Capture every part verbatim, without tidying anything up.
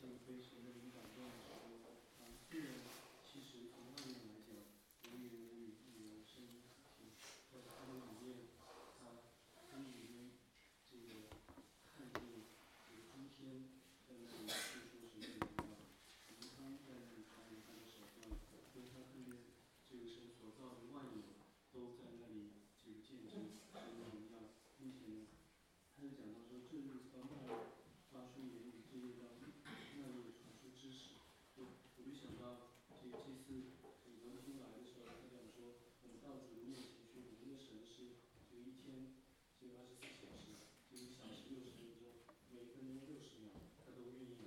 性被神的灵感动的时候，啊，虽然其实从外面来讲，无言无语，一言声音可听，但是他的里面，他从里面这个看见这个诸天在那里诉说神的荣耀，银汤在那里传扬他的手段，因为他看见这个神所造的万有都在那里这个见证神的荣耀，并且呢，他就讲到说，这日到那日发出言语，这日到那日传出知识。就我就想到这个祭司这个文出来的时候，他讲说，我们到主的面前去，我们的神是这个一天这个二十四小时，这个小时六十分钟，每分钟六十秒，他都愿意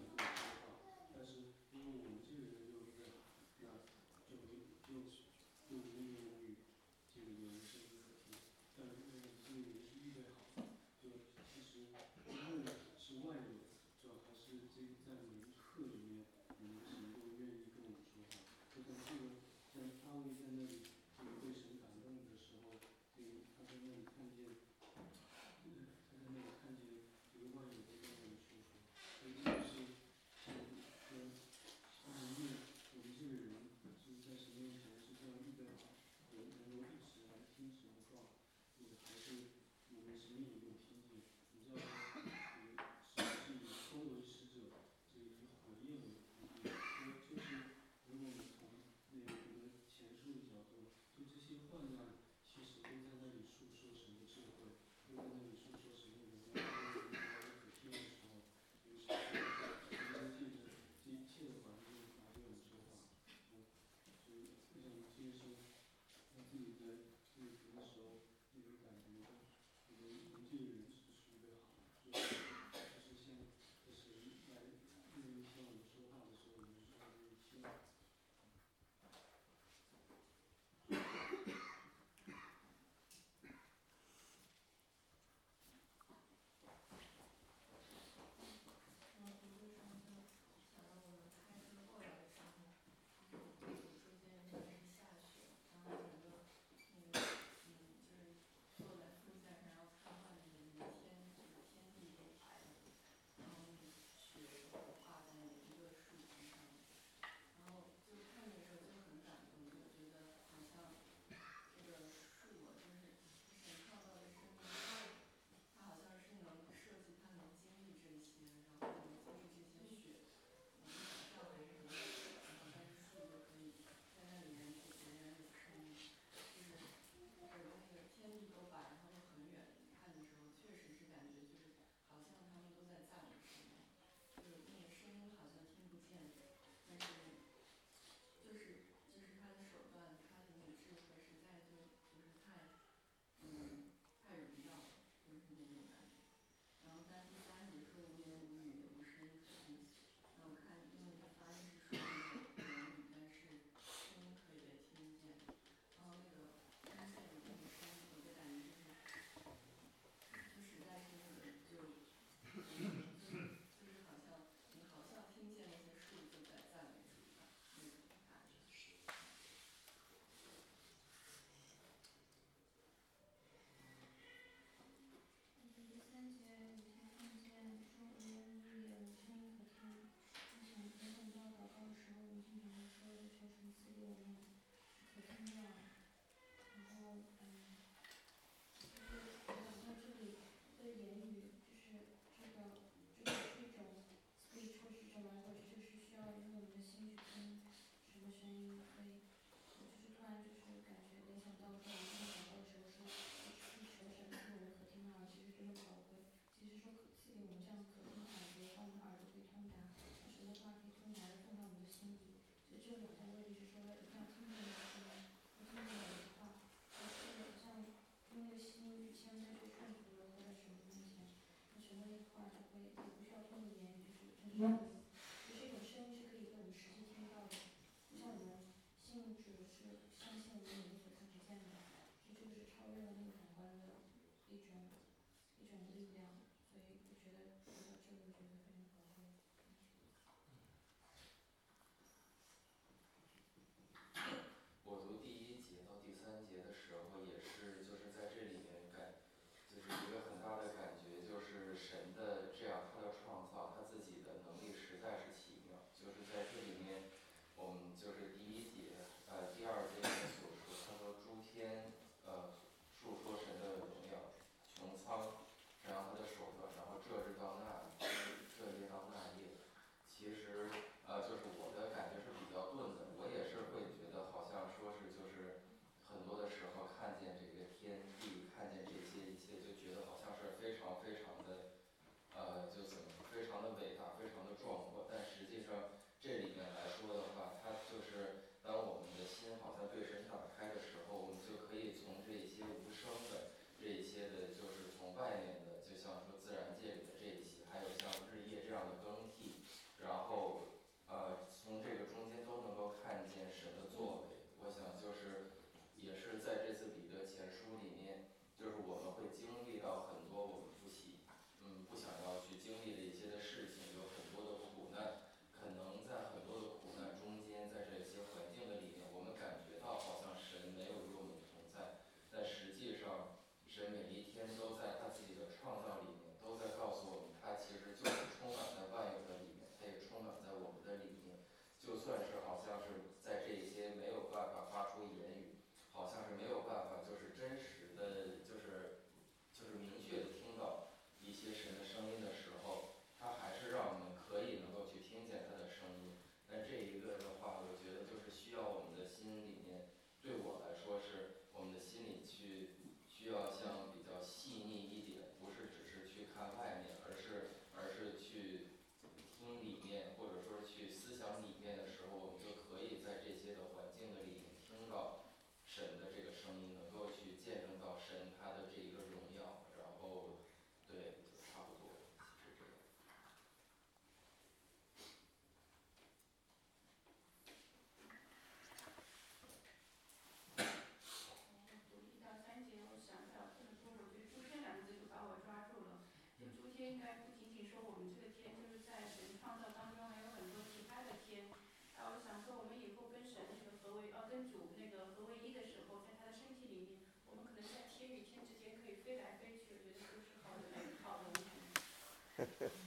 飞来飞去，我觉得不是好的好的问题。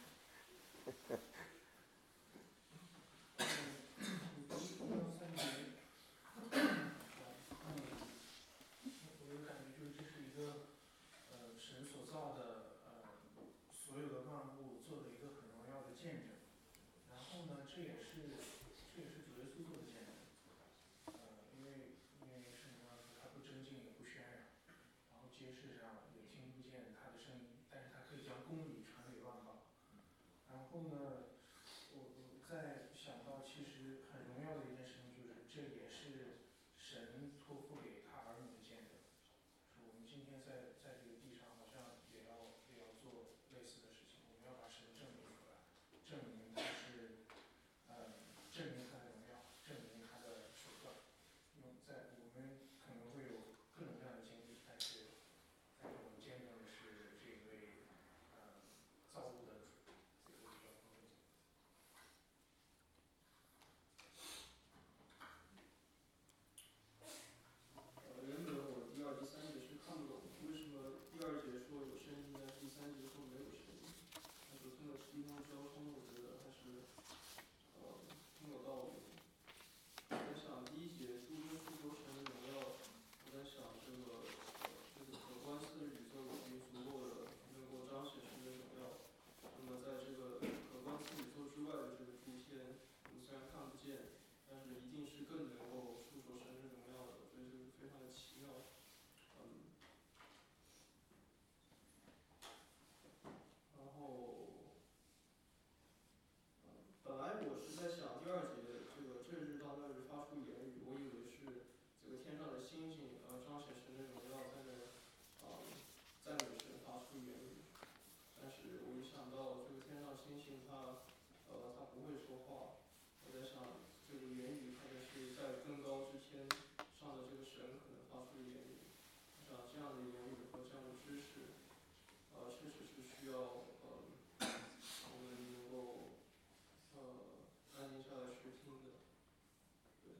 我有感觉就是这是一个呃神所造的呃所有的万物做的一个很荣耀的见证。然后呢，这也是这也是主耶稣做的见证。呃，因为因为圣经上说他不争竞也不喧嚷，然后街市上也听不见他的声音，但是他可以将公理传给万邦。然后呢，我我再想到其实很荣耀的一件事情，就是这也是神托付给他儿女的见证。是我们今天在在这个地上好像也要也要做类似的事情，我们要把神证明出来，证明他是呃证明他的荣耀，证明他的手段。用在我们可能会有各种各样的经历，但是但是我们见证的是这位呃造物的主，这个比较丰富。 呃，原本我第二、第三节是看不懂，为什么第二节说有声音，但是第三节说没有声音？那首先的低空交通，我觉得还是呃挺有道理的。我在想第一节诸天述说神的荣耀，我在想这个呃这个可观四宇宙已经足够的能够彰显神的荣耀。那么在这个可观四宇宙之外的这个诸天，我们虽然看不见，但是一定是更能够述说神的荣耀的，我觉得这个非常的奇妙。嗯，然后，嗯，本来我是在想第二节这个这日到那日发出言语，我以为是这个天上的星星呃彰显神的荣耀，在那啊赞美神发出言语。但是我一想到这个天上星星它呃它不会说话，我在想这个言语可能是在更高之天上的这个神可能发出的言语。我想这样的言语和这样的知识，呃确实是需要呃我们能够呃安静下来去听的。对。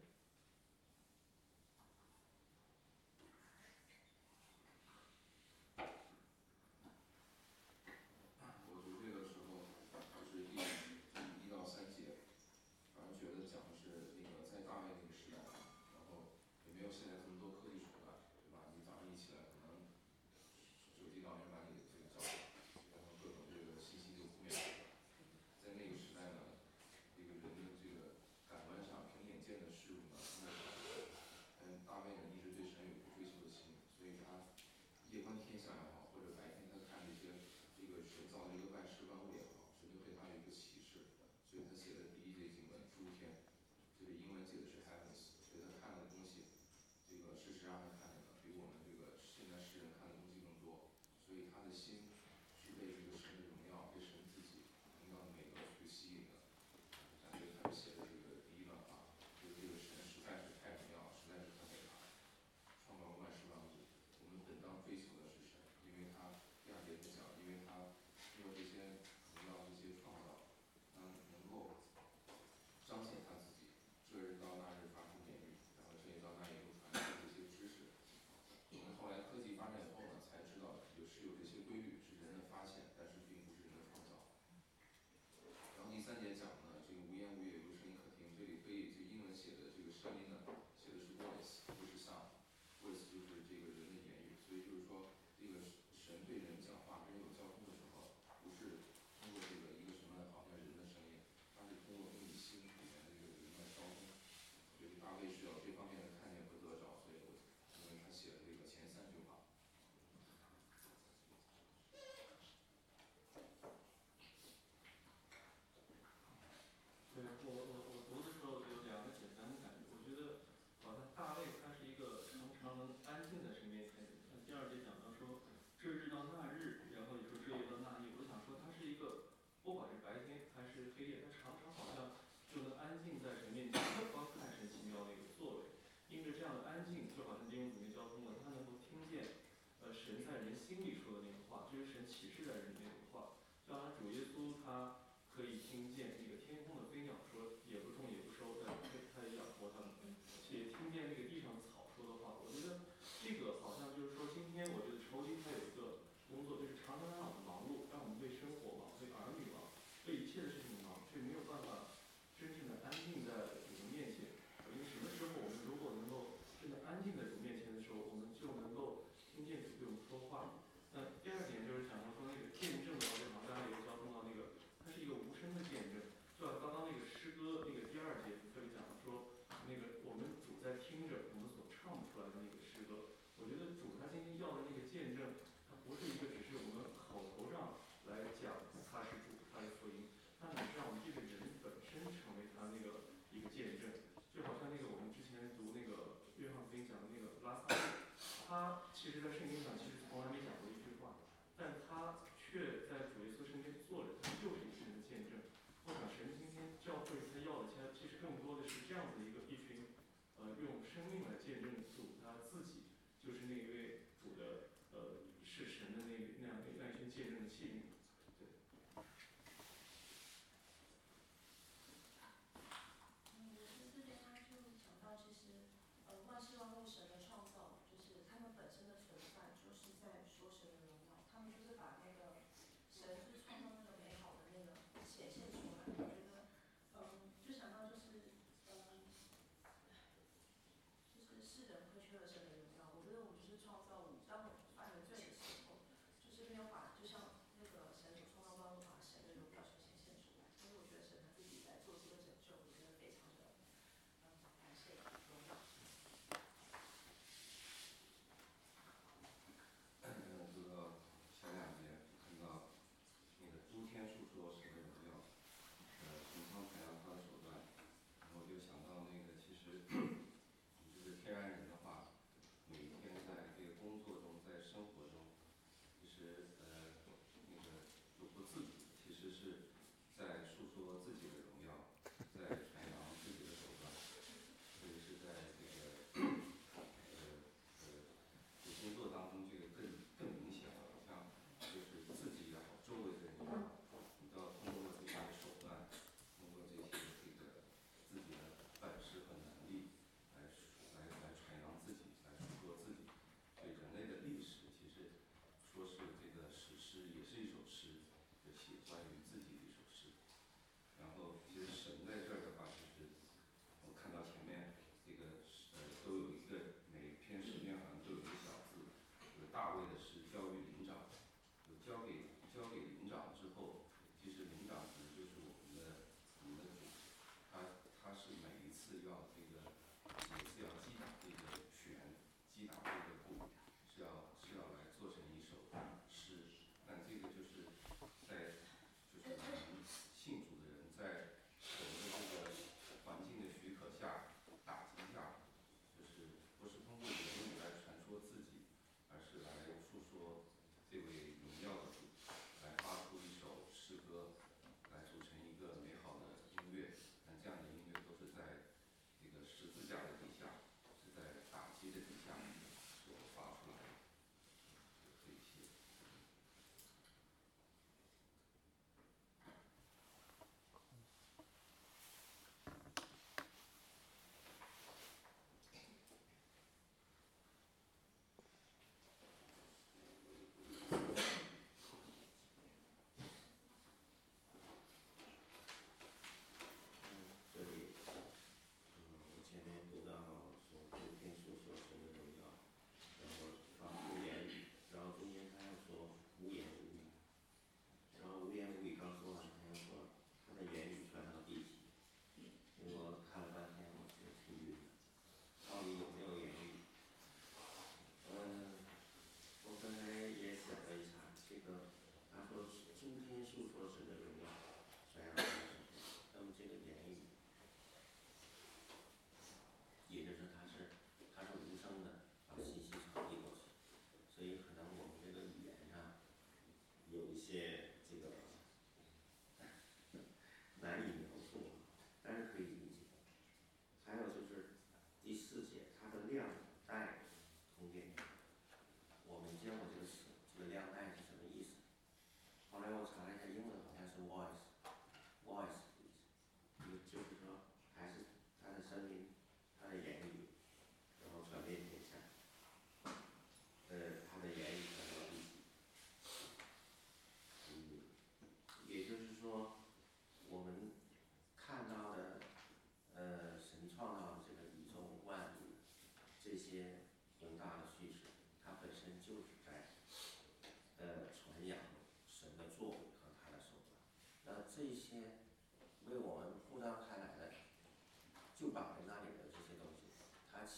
我读这个时候就是第一到三节，反正觉得讲的是那个在大卫那个时代，然后也没有现在这么多科技手段，对吧？你早上一起来可能手机当面把你这个叫醒，然后各种这个信息就扑面而来。在那个时代呢，这个人的这个感官上凭眼见的事物呢，他们嗯大卫呢一直对神有追求的心，所以他夜观天象也好，或者白天他看这些这个神造的这个万事万物也好，神就对他有一个启示，所以他写的第一节经文诸天，这个英文写的是 heavens， 所以他看的东西，这个事实上他看的呢比我们这个现在世人看的东西更多，所以他的心是被这个神的荣耀，被神自己荣耀的美德所吸引的。感觉他就写的这个第一段话，就是这个神实在是太荣耀，实在是太伟大了，创造万事万物，我们本当追求的是神，因为他第二节就讲，因为他通过这些荣耀这些创造，他能够彰显他自己，这日到那日发出言语，然后这一到那一路传授这些知识。我们后来科技发展以后呢，才知道有是有这些规律是人的发现，但是并不是人的创造。然后第三节讲呢，这个无言无语有声音可听，这里可以这英文写的这个声音呢，写的是 voice， 不是 sound。voice 就是这个人的言语，所以就是说这个神对人讲话，跟人有交通的时候，不是通过这个一个什么好像人的声音，他是通过跟你心里面这个人的交通。所以大卫是有这方面的看见和得着，所以我认为他写的这个前三句话。 对，我我我读的时候有两个简单的感觉，我觉得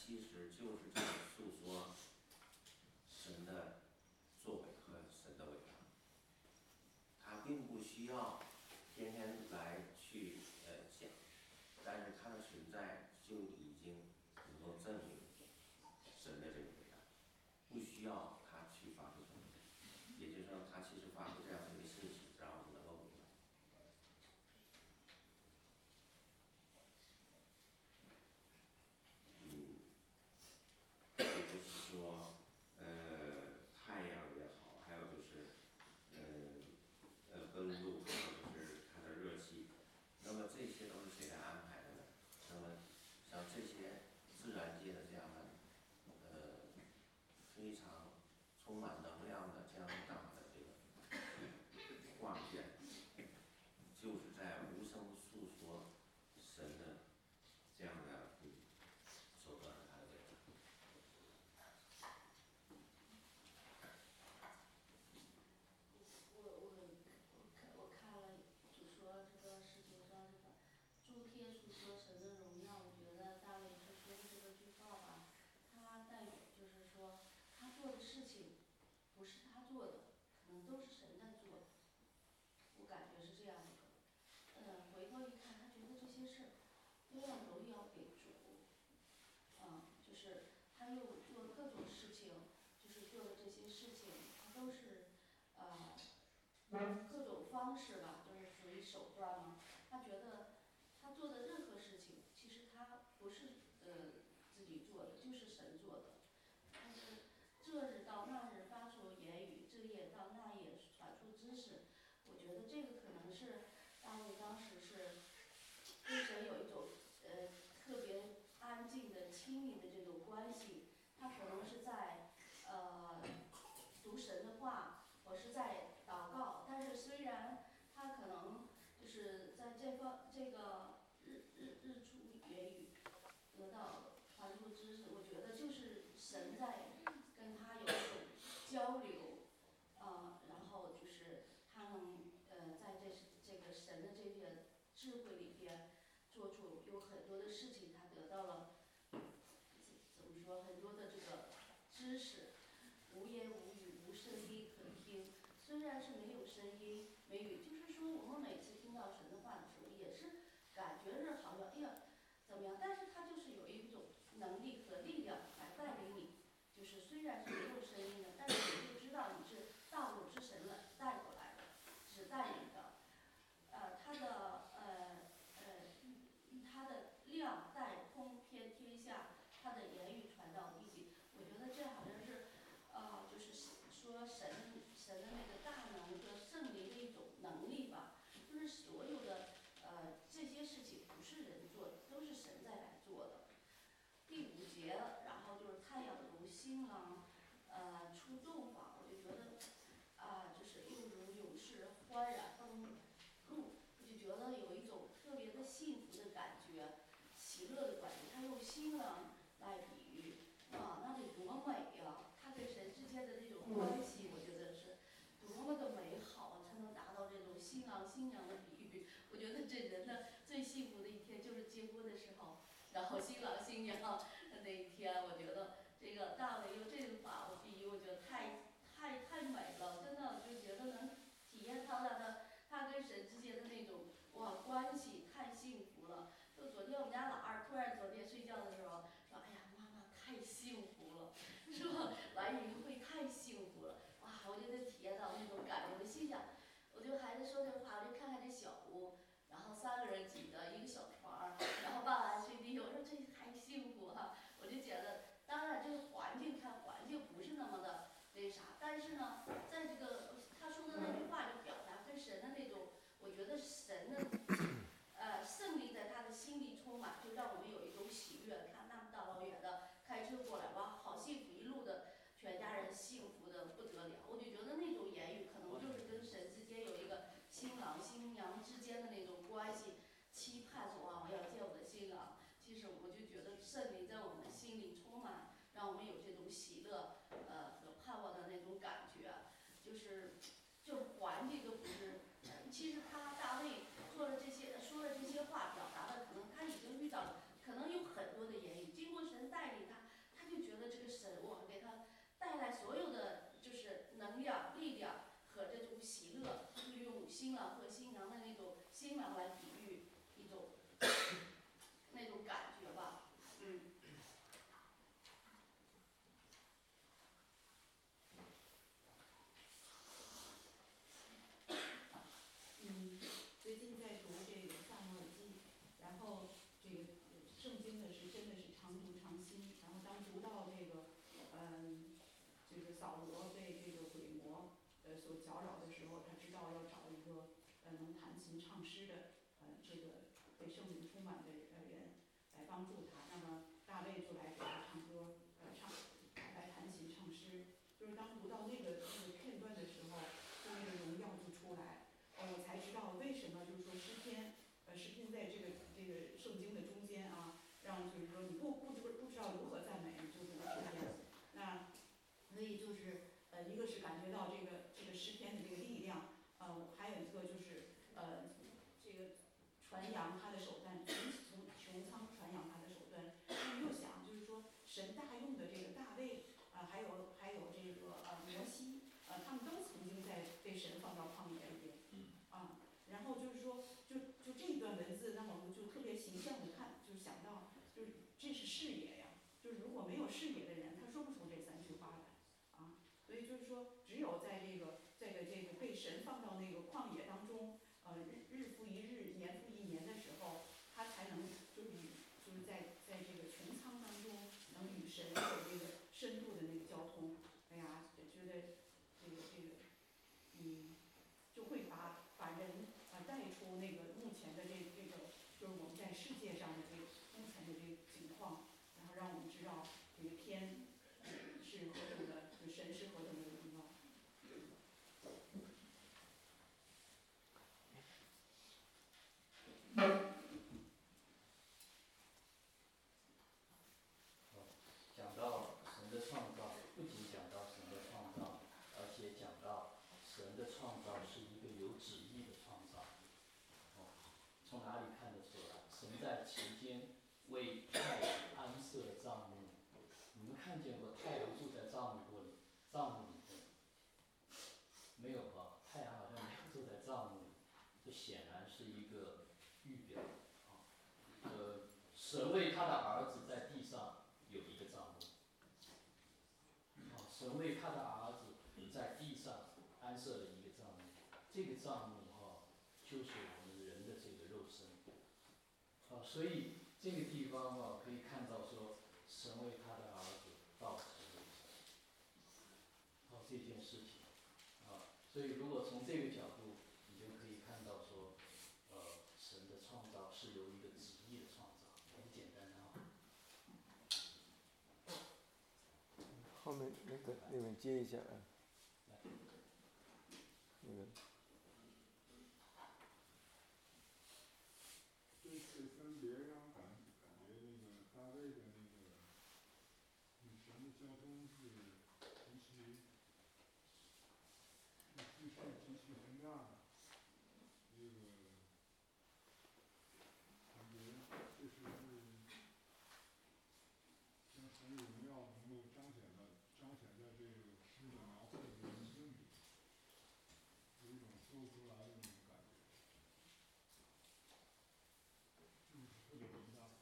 其实就是在诉说神的作为和神的伟大。他并不需要天天来去呃讲，但是他的存在就已经能够证明神的这个伟大，不需要他去发出声音，也就是说，他其实发出这样的一个信息，然后就能够明白。嗯，也就是说，呃，太阳也好，还有就是，呃，呃，温度，还有就是它的热气，那么这些都是谁来安排的呢？那么像这些自然界的这样的，呃，非常充满能量的这样大的这个画面，就是在无声诉说神的这样的手段和他的伟大。 我我我看我看了，就说这个世界上这个诸天述说神的荣耀，我觉得大卫他说的这个句话吧，他带有就是说他做的事情不是他做的，可能都是神在做的，我感觉是这样的。嗯，回头一看，他觉得这些事儿都要荣耀给主，嗯，就是他又做各种事情，就是做的这些事情，他都是呃各种方式吧，都是属于手段嘛。他觉得他做的任何事情，其实他不是呃自己做的，就是神做的。但是这日到那日发出言语，这夜到那夜传出知识。我觉得这个可能是大卫当时是跟神有一种呃特别安静的亲密的这种关系，他可能是在呃读神的话，或是在祷告，但是虽然他可能就是在这方这个日日日出言语得到传出知识，我觉得就是神在跟他有一种交流，啊、呃，然后就是他能呃在这这个神的这些智慧里边做出有很多的事情，他得到了怎么说很多的这个知识，无言无语，无声音可听。虽然是没有声音没语，就是说我们每次听到神的话的时候，也是感觉是好像哎呀怎么样，但是他就是有一种能力和力量来带领你，就是虽然是没有声音的，但是你就知道你是道路是神来带过来的，是带领的。呃，他的呃呃他的量带通遍天下，他的言语传到地极。我觉得这好像是呃就是说神神的那个大能和圣灵的一种能力吧，就是所有的呃这些事情不是人做的，都是神在来做的。第五节，然后就是太阳如新郎，呃出洞房，我就觉得啊、呃，就是又如勇士欢然登陆，我就觉得有一种特别的幸福的感觉，喜乐的感觉。他用新郎来比喻，啊，那得多美呀！他跟神之间的这种关系，我觉得是多么的美好啊，才能达到这种新郎新娘的比喻。我觉得这人的最幸福的一天就是结婚的时候，然后新郎新娘的那一天，我觉得这个大卫用这种法我比喻，我觉得太太太美了，真的就觉得能体验到他的他跟神之间的那种哇关系，太幸福了。就昨天我们家老二突然昨天睡觉的时候说，哎呀妈妈太幸福了，说来淫会太幸福了，哇，我就能体验到那种感觉。我心想，我就孩子说这话，我就看看这小屋。然后三个人挤的一个小床，然后爸爸睡地，我说这太幸福哈、啊！我就觉得，当然这个环境看环境不是那么的那啥，但是呢，在这个他说的那句话就表达跟神的那种，我觉得神的呃胜利在他的心里充满，就让我们有一种喜悦。看那么大老远的开车过来，哇，好幸福，一路的全家人幸福的不得了。我就觉得那种言语可能就是跟神之间有一个新郎新娘之间的那种关系，期盼说啊，我要见我的新郎。其实我就觉得圣灵在我们的心里充满，让我们有这种喜乐呃和盼望的那种感觉，就是就环境都不是。其实他大卫做了这些说了这些话，表达的可能他已经遇到了，可能有很多的言语，经过神带领他琴唱诗的呃这个被圣灵充满的呃人来帮助他。那么大卫就来给他唱歌，呃唱来弹琴唱诗。就是当读到那个那个片段的时候，就那个荣耀就出来，呃我才知道为什么就是说诗篇，呃诗篇在这个这个圣经的中间啊，让就是说你不不知不知道如何赞美，你就读诗篇。那所以就是呃一个是感觉到这个这个诗篇的这个力量，呃还有一个就是呃这个传扬他的手段，从穹苍传扬他的手段。但是又想就是说神大用的这个大卫，啊、呃、还有还有这个呃摩西，呃他们都曾经在被神放到旷野里边，啊，然后就是说就就这一段文字，那么我们就特别形象的看，就是想到就是这是视野呀，就是如果没有视野的人，他说不出这三句话来啊。所以就是说，只有在这个这个这个被神放到那个旷野当中，呃日日复一日，年复一年的时候，他才能就是与就是在在这个穹苍当中，能与神有这个深度的那个交通。哎呀，就觉得这个这个，嗯，就会把把人啊带出那个目前的这这个，就是我们在世界上的这个目前的这个情况，然后让我们知道这个天是何等的，就神是何等的荣耀。 讲到神的创造，不仅讲到神的创造，而且讲到神的创造是一个有旨意的创造。哦，从哪里看得出来？神在其间为太阳安设帐幕。你们看见过太阳住在帐幕里？帐幕里面没有吧？太阳好像没有住在帐幕里，这显然是一个预表。啊，呃，神为他的儿子在地上有一个帐幕。啊，神为他的儿子在地上安设了一个帐幕。这个帐幕哈、啊，就是我们人的这个肉身。啊，所以这个地方啊，可以看到说，神为他的儿子造成肉身。好，这件事情。啊，所以如果从这个角度，你就可以看到说，呃，神的创造是由一个旨意的创造，很简单啊。 后面那个那个接一下啊，那个。 这次分别让感感觉那个大卫的那个与神的交通是极其是是是极其宏大的，这个感觉确实是将神的荣耀能够彰显的彰显在这个诗的描绘的语境里，有一种说不出来的那种感觉，就是特别宏大。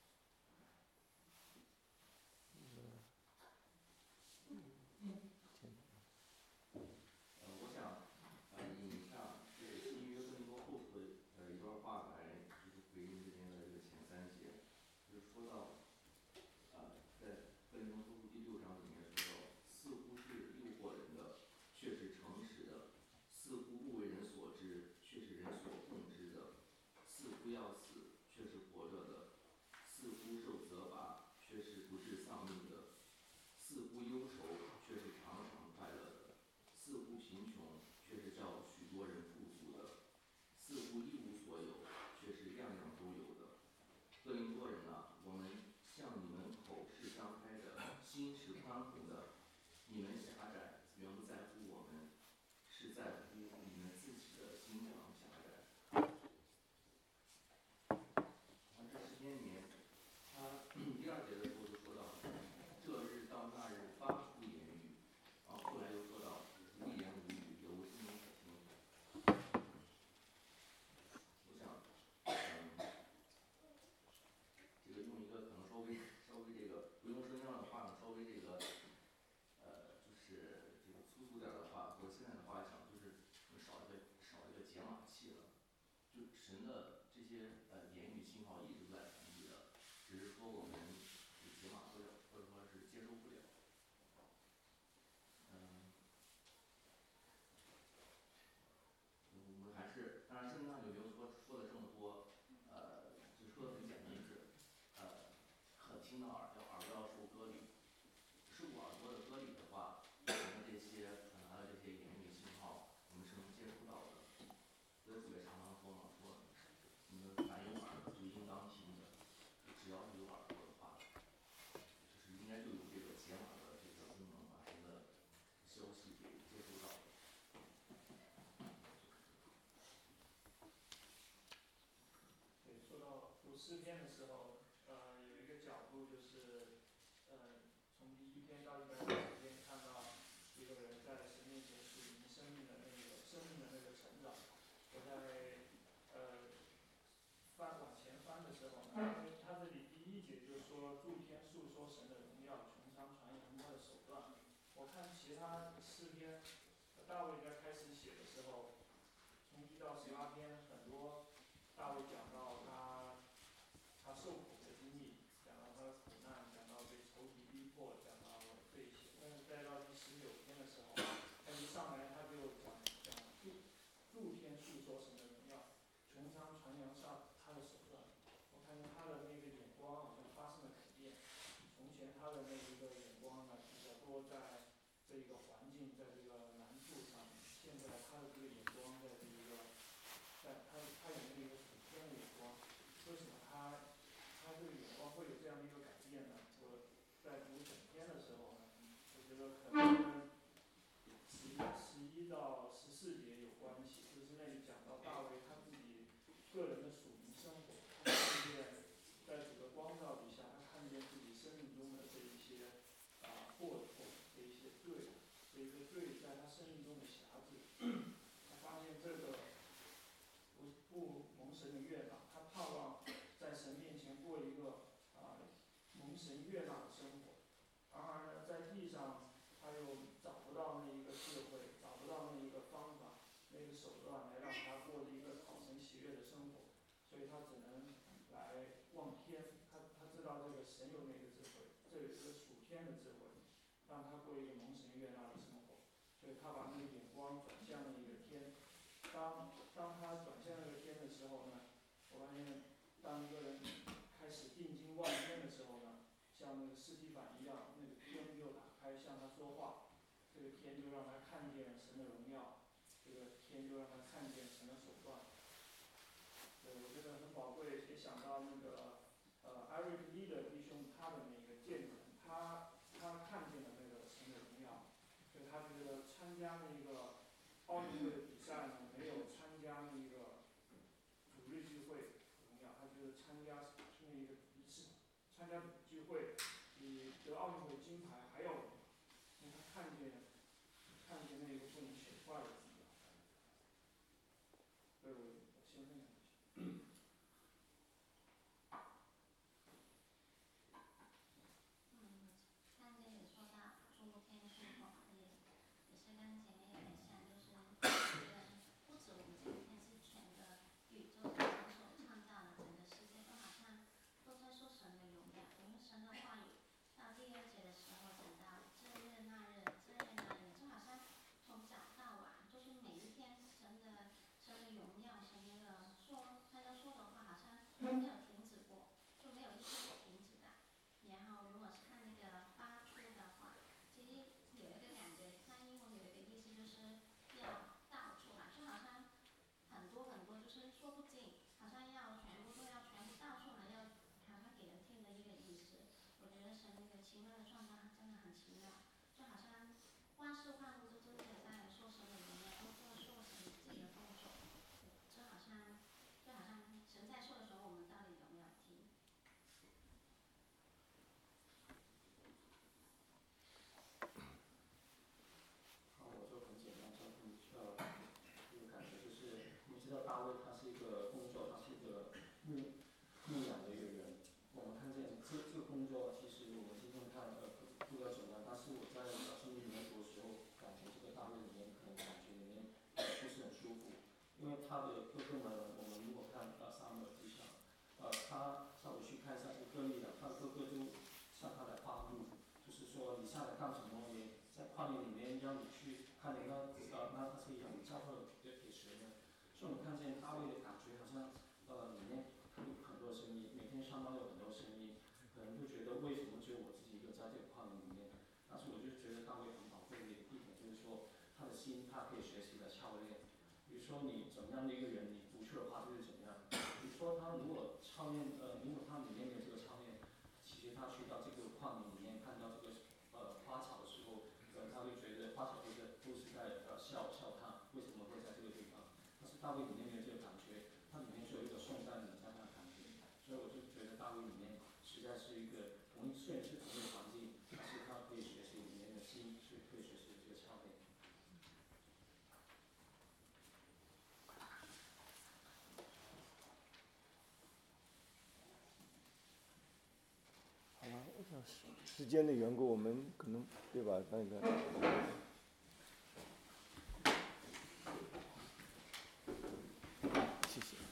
呃，我想呃引上这个新约哥林多后书的呃一段话来，就是回应这边的这个前三节，就是说到，呃，在哥林多后书第六章里面说到，似乎是诱惑人的，却是诚实的；似乎不为人所知，却是人所共知的；似乎要死，却是活着的；似乎受责罚，却是不致丧命的；似乎忧愁，却是常常快乐的；似乎贫穷，却是叫许多人富足的；似乎一无所有，却是样样都有的。哥林多人啊，我们向你们口是张开的，心是宽宏的。你们狭窄，原不在乎我们，是在乎你们自己的心肠狭窄。然后这诗篇里面，他第二节的时候就说到，这日到那日发不出言语，然后后来又说到一言无语，有无声音可听。我想，嗯，这个用一个可能稍微稍微这个不用声量的话呢，稍微这个，呃，就是这个粗俗点的话，或者现在的话讲，就是少一个少一个解码器了。就神的这些呃言语信号一直都在传递的，只是说我们是解码不了，或者说是接受不了。嗯。我们还是，当然圣经上有没有诗篇的时候，呃，有一个角度就是，呃，从第一篇到一百五十篇看到一个人在神面前属灵生命的那个生命的那个成长。我在呃翻往前翻的时候，他他这里第一节就说诸天述说神的荣耀，穹苍传扬他的手段。我看其他诗篇，大卫在开始写的时候，从一到十八篇，很多大卫讲到他他受苦的经历，讲到他的苦难，讲到被仇敌逼迫，讲到这一些。但是再到第十九篇的时候，他一上来他就讲讲诸诸天述说神的荣耀，穹苍传扬上他的手段。我看见他的那个眼光好像发生了改变。从前他的那一个眼光呢，比较多在这一个环境，在这个难处上面。现在他的这个眼光在这一个，在他他有那个属天的眼光。为什么他他这个眼光会有这样的一个改变呢？我在读整篇的时候呢，我觉得可能跟十一十一到十四节有关系，就是那里讲到大卫他自己个人的属灵生活，他看见在主的光照底下，他看见自己生命中的这一些啊过错，这一些罪，这一些罪在他生命中的辖制。他发现这个不不蒙神的悦纳，他盼望在神面前过一个啊蒙神悦纳的生活。然而呢，在地上他又找不到那一个智慧，找不到那一个方法，那个手段来让他过一个讨神喜悦的生活，所以他只能来望天。他他知道这个神有那个智慧，这有一个属天的智慧，让他过一个蒙神悦纳的生活。所以他把那个眼光转向了一个天。当当他转向那个天的时候呢，我发现当一个人开始定睛望天的时候呢，像那个司提反一样，那个天就打开向他说话，这个天就让他看见神的荣耀，这个天就让他看见神的手段。对，我觉得很宝贵，也想到那个呃艾瑞克利的弟兄他的那个见证，他他看见了那个神的荣耀，所以他觉得参加那个奥运会的比赛呢，没有参加那个主日聚会荣耀，他觉得参加那个一次参加主聚会比得奥运会金牌还要荣耀，因为他看见看见那个不能显化的荣耀。所以我我先分享这些。 嗯，看见也说到诸天述说，也也是跟前面有点像，就是不止我们今天是全个宇宙神所创造的整个世界，都好像都在说神的荣耀，因为神的话语到第二节的时候讲到这日那日，这日那日，就好像从早到晚，就是每一天神的神的荣耀，神的说他要说的话，好像没有停止过，就没有一次是停止的。然后如果是看那个发出的话，其实有一个感觉，它英文有一个意思就是要倒出来，就好像很多很多就是说不尽，好像要全部都要全部倒出来，要好像给人听的一个意思。我觉得神那个奇妙的创造真的很奇妙，就好像万事万物都真的在说神的荣耀，都在说神自己的工作，就好像就好像神在说的时候，我们到底有没有听？ 好，我就很简单说，嗯，呃，这个感觉就是，我们知道大卫他是一个工作，他是一个牧牧养的一个人。我们看见这这个工作，其实我们今天看呃不不了怎么样，但是我在圣经里面读的时候，感觉这个大卫里面可能感觉里面不是很舒服，因为他的哥哥们，我们如果看呃撒母耳记上，呃他上午去看一下这个歌利亚，他哥哥就向他来发怒，就是说你下来干什么？也在旷野里面让你去看那个呃那他是养教会给给谁呢？所以我们看见大卫的感觉好像呃里面他有很多声音，每天上班有很多声音，可能就觉得为什么只有我自己一个在这个旷野里面？但是我就觉得大卫很宝贵的一点就是说他的心他可以学习的操练。比如说你怎么样的一个人， 实在是一个同一虽然是同一个环境，但是他可以学习里面的心是可以学习这个差别。 好了，我想时间的缘故，我们可能对吧？那个。谢谢。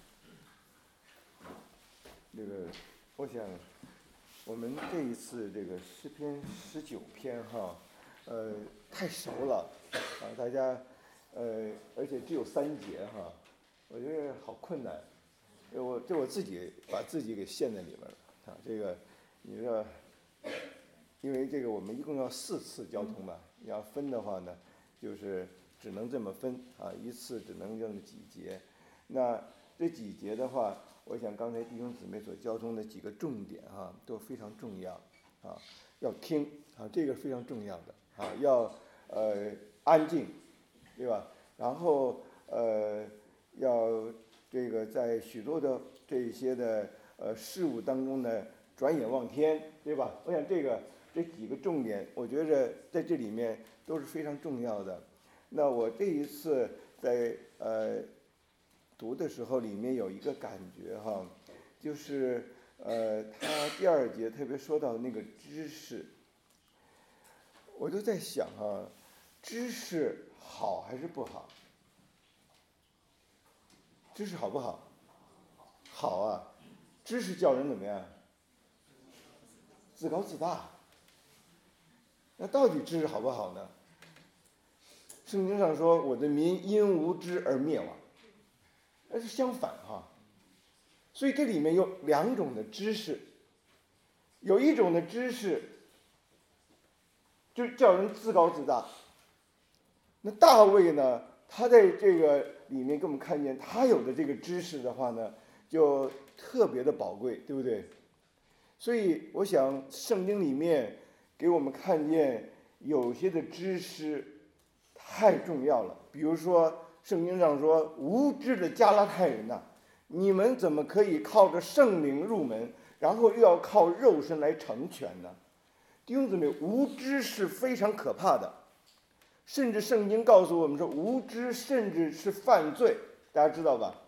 这个，我想，我们这一次这个诗篇十九篇哈，呃，太熟了啊，大家，呃，而且只有三节哈，我觉得好困难。我这我自己把自己给陷在里面了啊，这个，你说。因为这个我们一共要四次交通吧，要分的话呢，就是只能这么分啊，一次只能这么几节。那这几节的话，我想刚才弟兄姊妹所交通的几个重点哈、啊，都非常重要啊，要听啊，这个非常重要的啊，要呃安静，对吧？然后呃要这个在许多的这些的呃事物当中呢，转眼望天，对吧？我想这个。这几个重点，我觉着在这里面都是非常重要的。那我这一次在呃读的时候，里面有一个感觉哈，就是呃他第二节特别说到那个知识，我就在想哈，知识好还是不好？知识好不好？好啊，知识叫人怎么样？自高自大。那到底知识好不好呢？圣经上说：“我的民因无知而灭亡。”那是相反哈。所以这里面有两种的知识，有一种的知识就叫人自高自大。那大卫呢，他在这个里面给我们看见，他有的这个知识的话呢，就特别的宝贵，对不对？所以我想圣经里面给我们看见有些的知识太重要了。比如说圣经上说，无知的加拉太人呐、啊，你们怎么可以靠着圣灵入门，然后又要靠肉身来成全呢？弟兄姊妹，无知是非常可怕的，甚至圣经告诉我们说，无知甚至是犯罪，大家知道吧？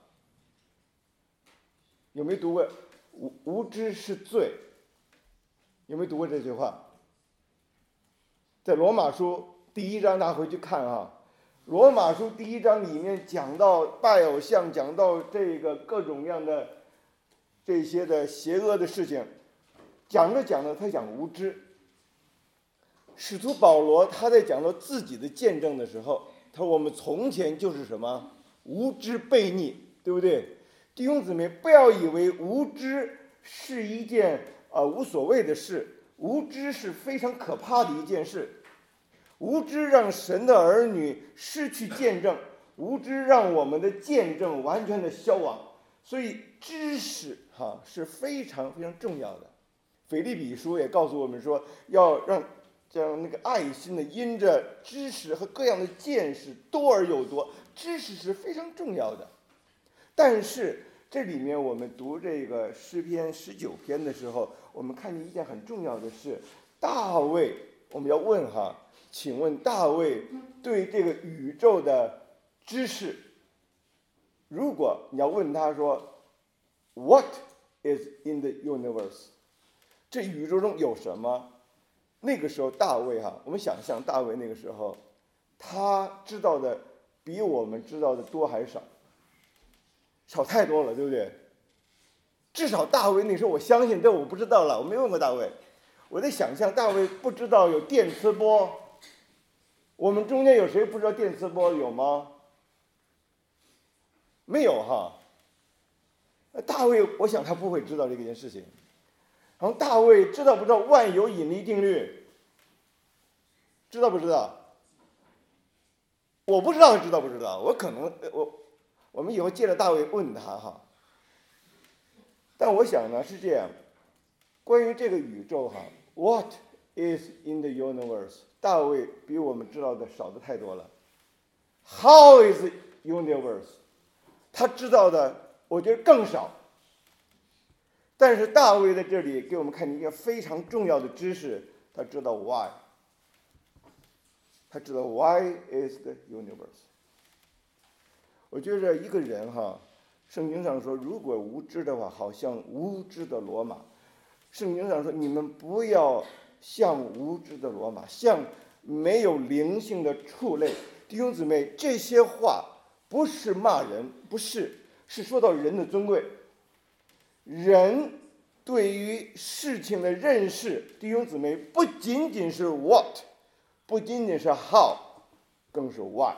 有没有读过无无知是罪？有没有读过这句话？在罗马书第一章，大家回去看啊。罗马书第一章里面讲到拜偶像，讲到这个各种各样的这些的邪恶的事情，讲着讲着他讲无知。使徒保罗他在讲到自己的见证的时候，他说我们从前就是什么无知悖逆，对不对？弟兄姊妹，不要以为无知是一件呃无所谓的事，无知是非常可怕的一件事。无知让神的儿女失去见证，无知让我们的见证完全的消亡。所以知识哈、啊、是非常非常重要的。腓立比书也告诉我们说，要让将那个爱心的因着知识和各样的见识多而又多，知识是非常重要的。但是这里面我们读这个诗篇十九篇的时候，我们看见一件很重要的事，大卫，我们要问哈，请问大卫对这个宇宙的知识，如果你要问他说 What is in the universe？ 这宇宙中有什么？那个时候大卫哈，我们想象大卫那个时候，他知道的比我们知道的多还是少？少太多了，对不对？至少大卫那时候，我相信，这我不知道了，我没问过大卫。我在想象大卫不知道有电磁波。我们中间有谁不知道电磁波有吗？没有哈。大卫，我想他不会知道这件事情。然后大卫知道不知道万有引力定律？知道不知道？我不知道知道不知道，我可能我我们以后借着大卫问他哈。但我想呢是这样，关于这个宇宙哈 ，What is in the universe？ 大卫比我们知道的少的太多了。How is the universe？ 他知道的我觉得更少。 但是大卫在这里给我们看见一个非常重要的知识，他知道 why， 他知道 why is the universe。我觉得一个人哈，圣经上说，如果无知的话，好像无知的骡马。圣经上说，你们不要像无知的骡马，像没有灵性的畜类。弟兄姊妹，这些话不是骂人，不是，是说到人的尊贵。人对于事情的认识，弟兄姊妹，不仅仅是 what， 不仅仅是 how， 更是 why。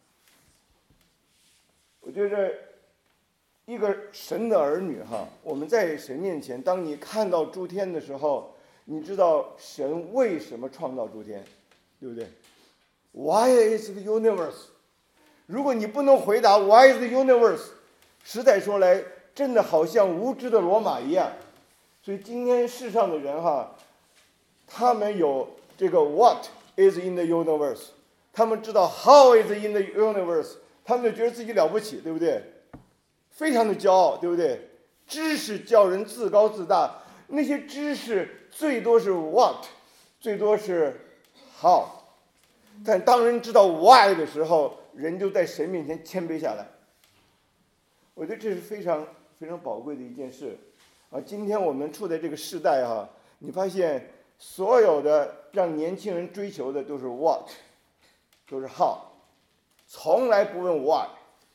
我觉得一个神的儿女哈，我们在神面前，当你看到诸天的时候，你知道神为什么创造诸天，对不对？ Why is the universe？ 如果你不能回答 Why is the universe， 实在说来，真的好像无知的骡马一样。所以今天世上的人哈，他们有这个 What is in the universe， 他们知道 How is in the universe， 他们就觉得自己了不起，对不对？非常的骄傲，对不对？知识叫人自高自大，那些知识最多是 What， 最多是 How。但当人知道 why 的时候，人就在神面前谦卑下来。我觉得这是非常非常宝贵的一件事啊！今天我们处在这个时代哈、啊，你发现所有的让年轻人追求的都是 what， 都是 how， 从来不问 why。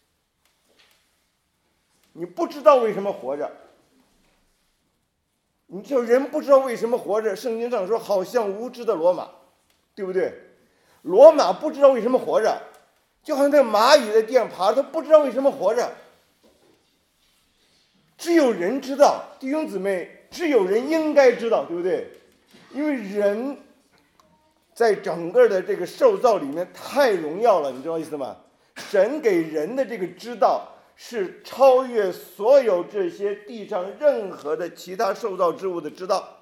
你不知道为什么活着，你就人不知道为什么活着。圣经上说，好像无知的骡马，对不对？骡马不知道为什么活着，就好像那蚂蚁在地上爬，它不知道为什么活着。只有人知道，弟兄姊妹，只有人应该知道，对不对？因为人在整个的这个受造里面太荣耀了，你知道意思吗？神给人的这个知道是超越所有这些地上任何的其他受造之物的知道。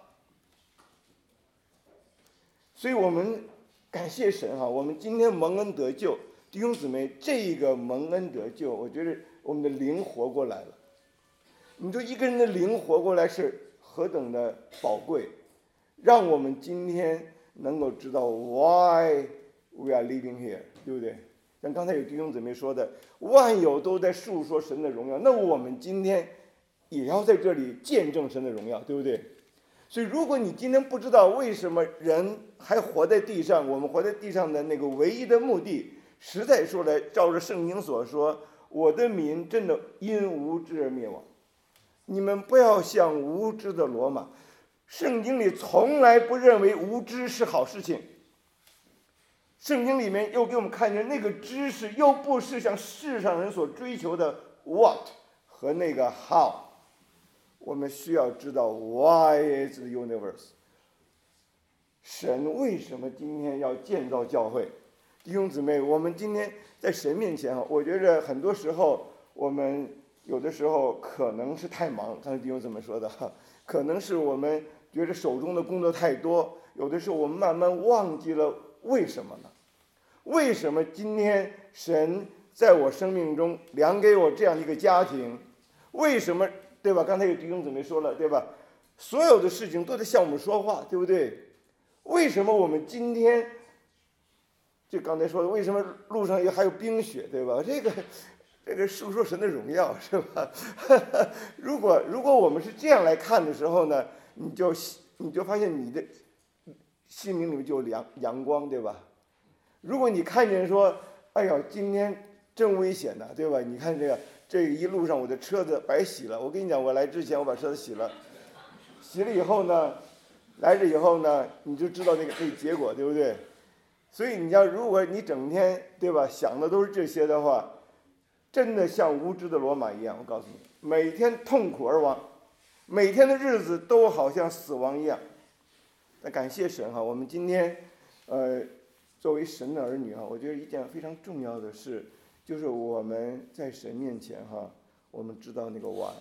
所以我们感谢神哈，我们今天蒙恩得救，弟兄姊妹，这个蒙恩得救，我觉得我们的灵活过来了。你说一个人的灵活过来是何等的宝贵，让我们今天能够知道 why we are living here， 对不对？像刚才有弟兄姊妹说的，万有都在述说神的荣耀，那我们今天也要在这里见证神的荣耀，对不对？所以如果你今天不知道为什么人还活在地上，我们活在地上的那个唯一的目的，实在说来，照着圣经所说，我的民真的因无知而灭亡。你们不要像无知的骡马，圣经里从来不认为无知是好事情。圣经里面又给我们看见那个知识又不是像世上人所追求的 what 和那个 how， 我们需要知道 why is the universe， 神为什么今天要建造教会。弟兄姊妹，我们今天在神面前，我觉着很多时候我们有的时候可能是太忙，刚才弟兄怎么说的，可能是我们觉得手中的工作太多，有的时候我们慢慢忘记了为什么呢？为什么今天神在我生命中量给我这样一个家庭？为什么，对吧？刚才有弟兄姊妹说了，对吧？所有的事情都在向我们说话，对不对？为什么我们今天，就刚才说的，为什么路上还有冰雪，对吧？这个这个述说神的荣耀，是吧？如果如果我们是这样来看的时候呢，你就你就发现你的心灵里面就有阳阳光，对吧？如果你看见说，哎呀，今天真危险呐，对吧？你看这个这一路上我的车子白洗了，我跟你讲，我来之前我把车子洗了，洗了以后呢，来了以后呢，你就知道那个那个结果，对不对？所以你要如果你整天对吧想的都是这些的话，真的像无知的骡马一样，我告诉你，每天痛苦而亡，每天的日子都好像死亡一样。那感谢神哈，我们今天呃作为神的儿女哈，我觉得一件非常重要的事，就是我们在神面前哈，我们知道那个 why。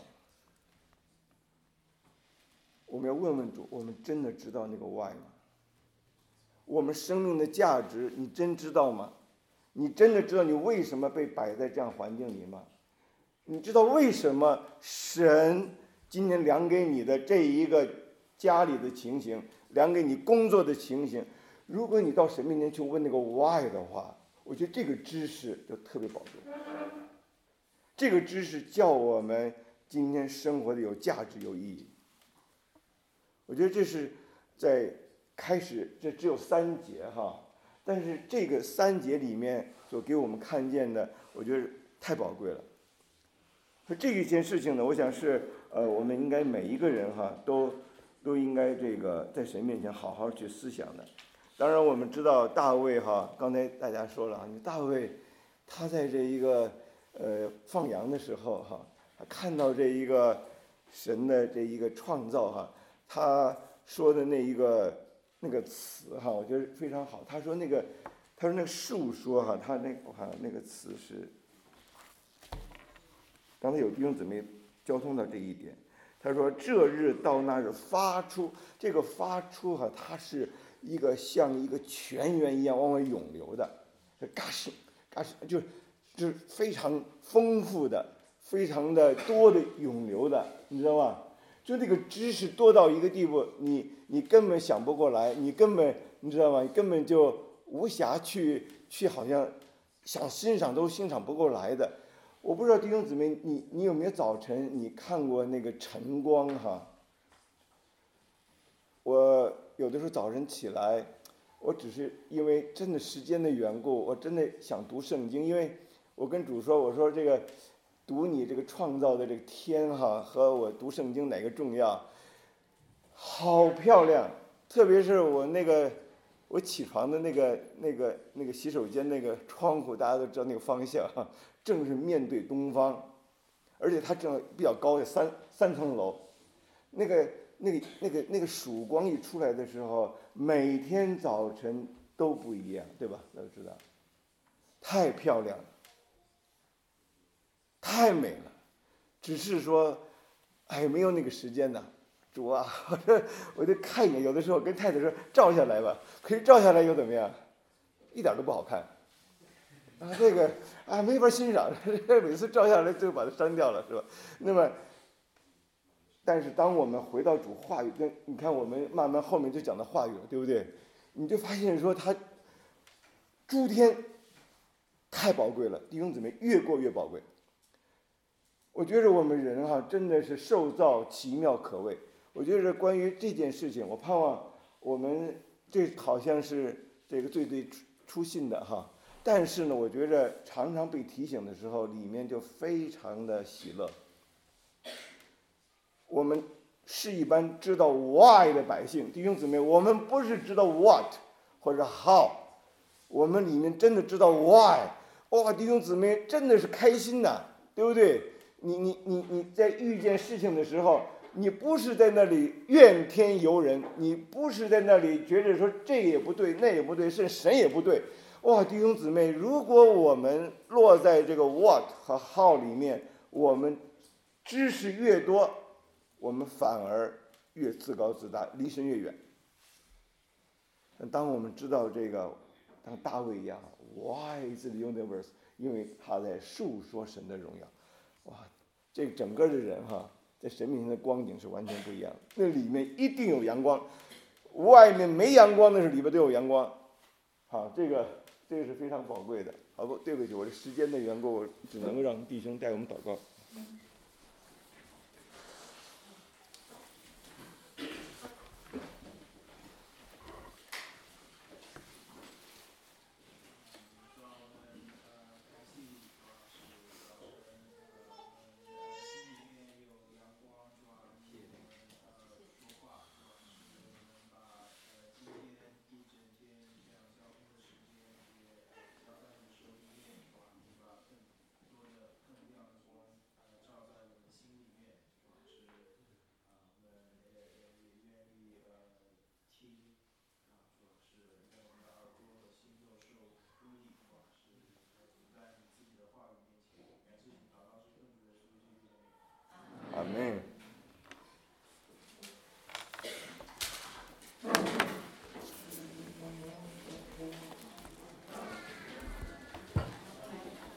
我们要问问主，我们真的知道那个 why 吗？我们生命的价值，你真知道吗？你真的知道你为什么被摆在这样环境里吗？你知道为什么神今天量给你的这一个家里的情形，量给你工作的情形，如果你到神面前去问那个 why 的话，我觉得这个知识就特别宝贵。这个知识叫我们今天生活的有价值、有意义。我觉得这是在开始，这只有三节哈，但是这个三节里面所给我们看见的，我觉得太宝贵了。所以这一件事情呢，我想是呃，我们应该每一个人哈，都都应该这个在神面前好好去思想的。当然，我们知道大卫哈，刚才大家说了，你大卫他在这一个呃放羊的时候哈，他看到这一个神的这一个创造哈，他说的那一个那个词哈，我觉得非常好。他说那个，他说那个述说哈，他那我看那个词是。刚才有弟兄姊妹交通到这一点，他说这日到那日发出，这个发出哈，它是一个像一个泉源一样往外涌流的，嘎什嘎什，就就是非常丰富的、非常的多的涌流的，你知道吗？就那个知识多到一个地步，你你根本想不过来，你根本你知道吗？你根本就无暇去去好像想欣赏都欣赏不过来的。我不知道弟兄姊妹，你你有没有早晨你看过那个晨光哈？我有的时候早晨起来，我只是因为真的时间的缘故，我真的想读圣经，因为我跟主说，我说这个读你这个创造的这个天哈，和我读圣经哪个重要？好漂亮，特别是我那个我起床的那个那个那个洗手间那个窗户，大家都知道那个方向哈。正是面对东方，而且它正比较高，有三三层楼，那个那个那个那个曙光一出来的时候，每天早晨都不一样，对吧？大家知道，太漂亮了，太美了，只是说，哎，没有那个时间呐。主啊，我这我就看一眼，有的时候跟太太说照下来吧，可是照下来又怎么样？一点都不好看。啊，这个啊没法欣赏，每次照下来就把它删掉了，是吧？那么，但是当我们回到主话语，跟你看我们慢慢后面就讲到话语了，对不对？你就发现说他诸天太宝贵了，弟兄姊妹越过越宝贵。我觉得我们人哈、啊、真的是受造奇妙可畏。我觉得关于这件事情，我盼望我们这好像是这个最最初信的哈。但是呢，我觉着常常被提醒的时候，里面就非常的喜乐。我们是一般知道 why 的百姓，弟兄姊妹，我们不是知道 what 或者 how， 我们里面真的知道 why。哇，弟兄姊妹真的是开心呐，对不对？你你你你在遇见事情的时候，你不是在那里怨天尤人，你不是在那里觉得说这也不对，那也不对，甚至神也不对。哇，弟兄姊妹，如果我们落在这个 what 和 how 里面，我们知识越多，我们反而越自高自大，离神越远。当我们知道这个，像大卫一样 ，Why is the universe？ 因为他在述说神的荣耀。哇，这整个的人哈，在神面前的光景是完全不一样的。那里面一定有阳光，外面没阳光的时候，里面都有阳光。好，这个。这个是非常宝贵的。好不，对不起，我的时间的缘故，我只能够让弟兄带我们祷告。